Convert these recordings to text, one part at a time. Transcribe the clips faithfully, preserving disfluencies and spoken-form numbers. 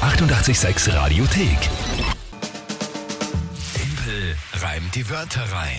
achtundachtzig Komma sechs Radiothek. Tempel reimt die Wörter rein.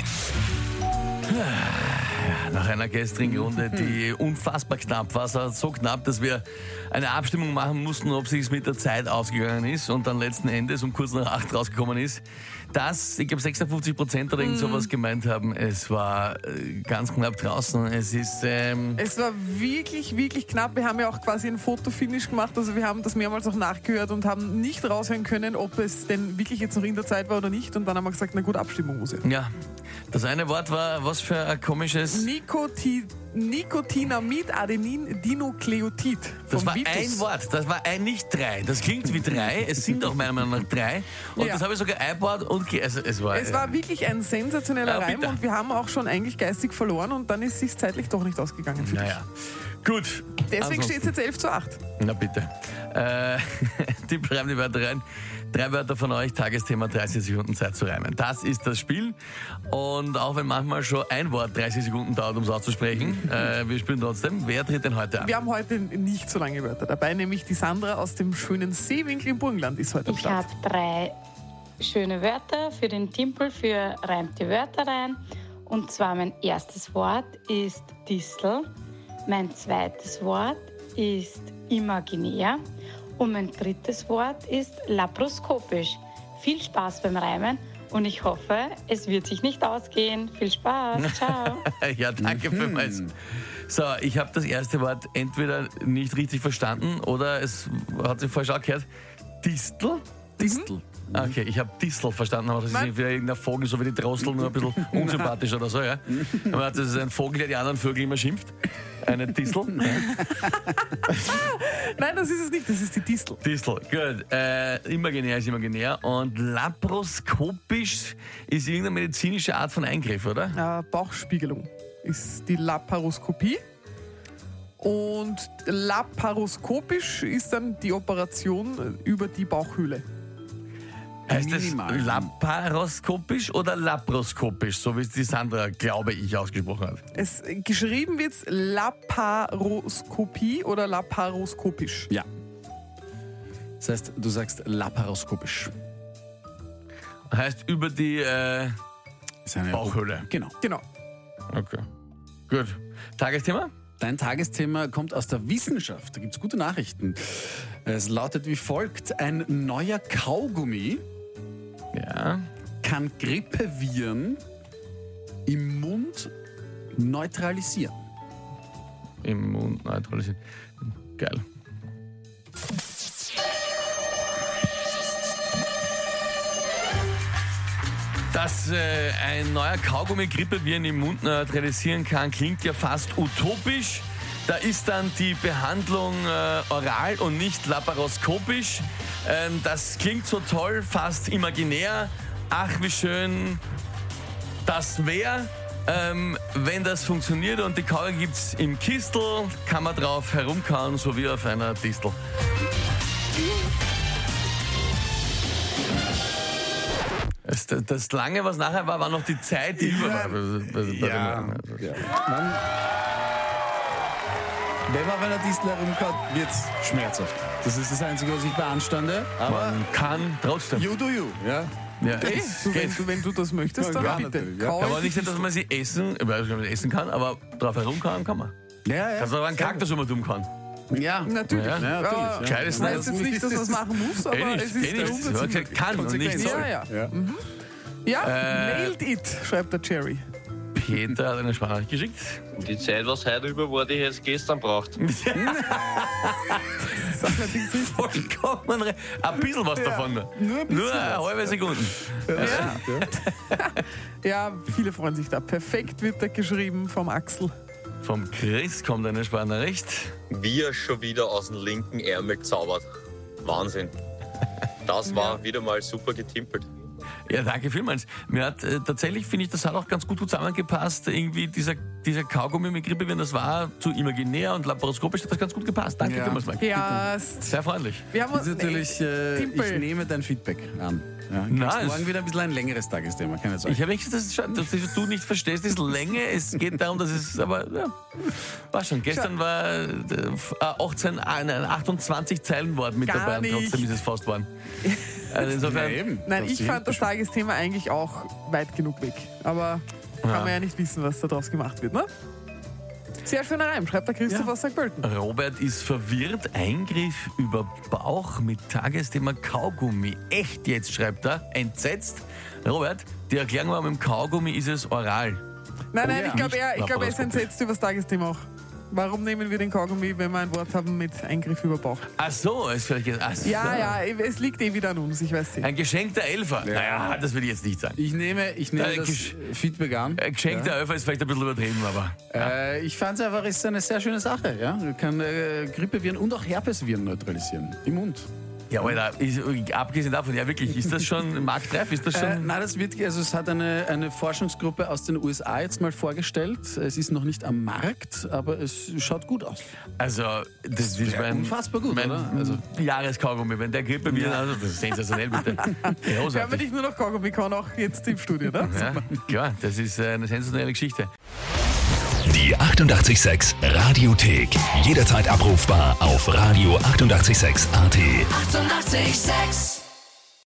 Nach einer gestrigen Runde, die unfassbar knapp war, also so knapp, dass wir eine Abstimmung machen mussten, ob es mit der Zeit ausgegangen ist und dann letzten Endes um kurz nach acht rausgekommen ist, dass, ich glaube, sechsundfünfzig Prozent oder irgend sowas gemeint haben, es war äh, ganz knapp draußen. Es ist... Ähm Es war wirklich, wirklich knapp. Wir haben ja auch quasi ein Fotofinish gemacht, also wir haben das mehrmals auch nachgehört und haben nicht raushören können, ob es denn wirklich jetzt noch in der Zeit war oder nicht. Und dann haben wir gesagt, na gut, Abstimmung muss jetzt. Ja, das eine Wort war, was für ein komisches... Nikoti Nikotinamid, Adenin, Dinukleotid. Das war Vitus. ein Wort, das war ein, nicht drei. Das klingt wie drei, es sind auch meiner Meinung nach drei. Und Ja. das habe ich sogar eingebaut und ge- also es war... Es war wirklich ein sensationeller Ja, Reim bitte. und wir haben auch schon eigentlich geistig verloren und dann ist es sich zeitlich doch nicht ausgegangen für Naja, gut. dich. Deswegen Ansonsten- steht es jetzt elf zu acht. Na bitte. Äh, die bleiben die Wörter rein. Drei Wörter von euch, Tagesthema, dreißig Sekunden Zeit zu reimen. Das ist das Spiel. Und auch wenn manchmal schon ein Wort dreißig Sekunden dauert, um es auszusprechen, äh, wir spielen trotzdem. Wer tritt denn heute an? Wir haben heute nicht so lange Wörter dabei, nämlich die Sandra aus dem schönen Seewinkel im Burgenland ist heute am Ich Start. habe drei schöne Wörter für den Timpel, für Reimt die Wörter rein. Und zwar mein erstes Wort ist Distel, mein zweites Wort ist imaginär und mein drittes Wort ist laparoskopisch. Viel Spaß beim Reimen und ich hoffe, es wird sich nicht ausgehen. Viel Spaß, ciao. Ja, danke vielmals. So, ich habe das erste Wort entweder nicht richtig verstanden oder es hat sich falsch angehört. Distel? Distel. Okay, ich habe Distel verstanden, aber das ist Nein. irgendwie irgendein Vogel, so wie die Drossel, nur ein bisschen unsympathisch oder so, ja. Aber das ist ein Vogel, der die anderen Vögel immer schimpft. Eine Distel. Nein, das ist es nicht, das ist die Distel. Distel, gut. Äh, imaginär ist imaginär. Und laparoskopisch ist irgendeine medizinische Art von Eingriff, oder? Äh, Bauchspiegelung ist die Laparoskopie. Und laparoskopisch ist dann die Operation über die Bauchhöhle. Heißt das Minimal. laparoskopisch oder laparoskopisch, so wie es die Sandra, glaube ich, ausgesprochen hat? Es, geschrieben wird Laparoskopie oder laparoskopisch. Ja. Das heißt, du sagst laparoskopisch. Heißt über die äh, Ist eine Bauchhöhle. Genau. Genau. Okay. Gut. Tagesthema? Dein Tagesthema kommt aus der Wissenschaft. Da gibt es gute Nachrichten. Es lautet wie folgt. Ein neuer Kaugummi Ja. kann Grippeviren im Mund neutralisieren. Im Mund neutralisieren. Geil. Dass äh, ein neuer Kaugummi Grippeviren im Mund neutralisieren kann, klingt ja fast utopisch. Da ist dann die Behandlung äh, oral und nicht laparoskopisch. Ähm, das klingt so toll, fast imaginär. Ach, wie schön das wäre. Ähm, wenn das funktioniert und die Kaugummi gibt's im Kistel, kann man drauf herumkauen, so wie auf einer Distel. Das, das, das Lange, was nachher war, war noch die Zeit, die über war. Ja. ja. Man, wenn man bei einer Distel herumkaut, wird es schmerzhaft. Das ist das Einzige, was ich beanstande. Aber Man kann trotzdem. you do you. Ja. Ja, Hey, es du, wenn, geht. du, wenn du das möchtest, dann Ja, bitte. natürlich, ja. Kau Aber in nicht, die dass man sie essen, ich weiß nicht, ob man sie essen kann, aber drauf herumkauen kann man. Ja, ja. Kannst du aber einen Kaktus immer dumm kann. Ja. Natürlich. Ja, ja, natürlich, Ja, ja. Gescheites das heißt Nein. jetzt nicht, dass man es machen muss, aber Eh es nicht, ist eh der nicht. Ich Umsatz. habe gesagt, kann und nicht soll. Ja, ja. Ja. Ja, Äh, nailed it, schreibt der Jerry. Peter hat eine Sprachnachricht geschickt. Die Zeit, was heute über war, die hätte es gestern braucht. Das ist allerdings nicht. Vollkommen recht. Ein bisschen was davon. Nur ein bisschen Nur eine was. halbe Sekunde. Ja, viele freuen sich da. Perfekt wird da geschrieben vom Axel. Vom Chris kommt eine Sprachnachricht. Wie er schon wieder aus dem linken Ärmel zaubert. Wahnsinn. Das war wieder mal super getimpelt. Ja, danke vielmals. Mir hat äh, tatsächlich, finde ich, das hat auch ganz gut zusammengepasst. Irgendwie dieser, dieser Kaugummi mit Grippeviren, das war zu imaginär und laparoskopisch hat das ganz gut gepasst. Danke Ja. vielmals, Mike. Ja, es- Sehr freundlich. wir haben Das uns ist natürlich, äh, Timpel. ich nehme dein Feedback an. Ja, du Nein, kriegst es- morgen wieder ein bisschen ein längeres Tagesthema, keine Sorge. Ich habe echt das, schon- dass du nicht verstehst, ist Länge. Es geht darum, dass es, aber ja, war schon. Gestern war äh, achtzehn, äh, nein, achtundzwanzig Zeilen Wort mit Gar dabei und nicht. trotzdem ist es fast geworden. Also insofern, Ja, eben. Nein, Das ich sieht fand das schon. Tagesthema eigentlich auch weit genug weg. Aber kann Ja. man ja nicht wissen, was da draus gemacht wird, ne? Sehr schöner Reim, schreibt der Christoph Ja. aus Sankt Pölten. Robert ist verwirrt. Eingriff über Bauch mit Tagesthema Kaugummi. Echt jetzt, schreibt er. Entsetzt. Robert, die Erklärung war, mit dem Kaugummi ist es oral. Nein, nein, ja. ich glaube, er, ich glaub, er ist Laparoskopisch. entsetzt über das Tagesthema auch. Warum nehmen wir den Kaugummi, wenn wir ein Wort haben mit Eingriff über Bauch? Ach so, ist vielleicht. Ach so. Ja, ja, es liegt eh wieder an uns, ich weiß nicht. Ein geschenkter Elfer. Naja, das würde ich jetzt nicht sagen. Ich nehme, ich nehme Äh, das gesch- Feedback an. Ein geschenkter Elfer ist vielleicht ein bisschen übertrieben, aber. Äh, ich fand es einfach, es ist eine sehr schöne Sache. Ja? Du kannst äh, Grippeviren und auch Herpesviren neutralisieren. Im Mund. Ja, Alter, ist, abgesehen davon, ja wirklich, ist das schon marktreif? Ist das schon. Äh, nein, das wird, also es hat eine, eine Forschungsgruppe aus den U S A jetzt mal vorgestellt. Es ist noch nicht am Markt, aber es schaut gut aus. Also, das ist wär mein, unfassbar gut, mein oder? Also- Jahreskaugummi. Wenn der Grippe wieder, also das ist sensationell, bitte. Hören wir Großartig. dich nur noch Kaugummi kann, auch jetzt im Studio, ne? Ja, klar, das ist äh, eine sensationelle Geschichte. Die achtundachtzig Komma sechs Radiothek. Jederzeit abrufbar auf radio achtundachtzig Komma sechs A T. Eighty-eight point six